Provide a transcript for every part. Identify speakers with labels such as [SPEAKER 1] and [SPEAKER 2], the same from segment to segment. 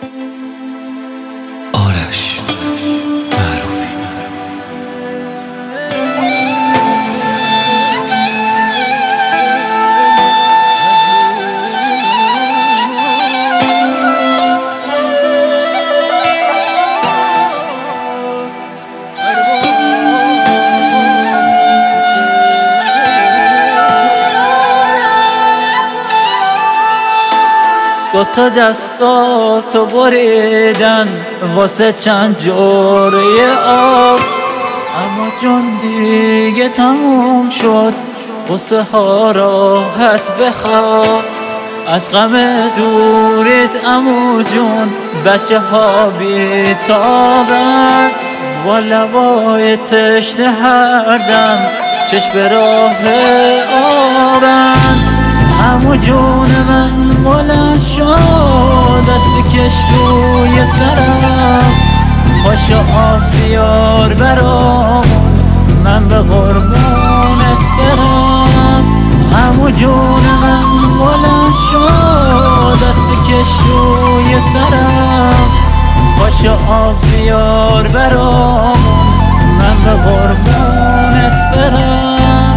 [SPEAKER 1] آرش معروفی.
[SPEAKER 2] دوتا دستاتو بریدن واسه چند جوره آب، اما جون دیگه تموم شد، غصه ها راحت بخواب. از غم دوریت عمو جون بچه ها بیتابن، با لبای تشنه هر دم چشم به راه آبن. عمو جون من بلند شد، دست بکش روی سرم، پاشو آب بیار برامون من به قربونت برم. عمو جون من بلند شد، دست بکش روی سرم، پاشو آب بیار برامون من به قربونت برم.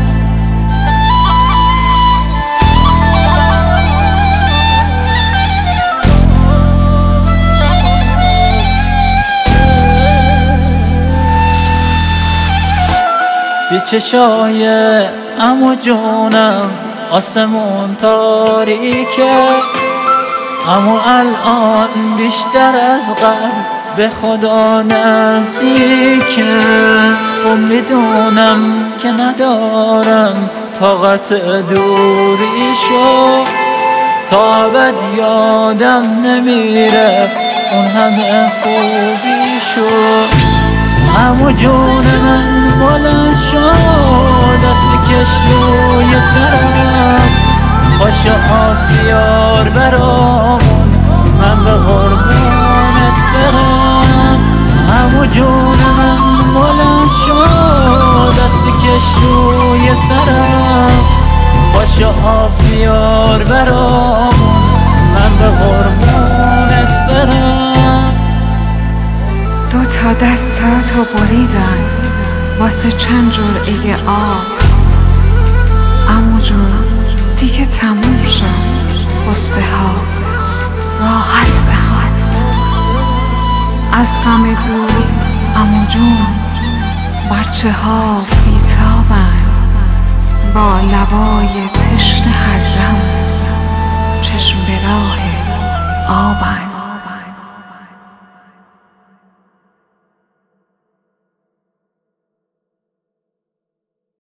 [SPEAKER 2] بی چشای عمو جونم آسمون تاریکه، اما الان بیشتر از قبل به خدا نزدیکه. و میدونم که ندارم طاقت دوریشو، تا ابد یادم نمیره اون همه خوبیشو. عمو جون من بلند شد، دست بکش روی سرم، پاشو آب بیار برامون من به قربونت برم. عمو جون من بلند شد، دست بکش روی سرم، پاشو آب بیار برامون من به قربونت برم.
[SPEAKER 3] دوتا دستاتو بریدن واسه چند جرعه آب، عمو جون دیگه تموم شد، غصه ها راحت بخواب. از غم دوری عمو جون بچه ها بیتابن، با لبای تشنه هر دم چشم به راه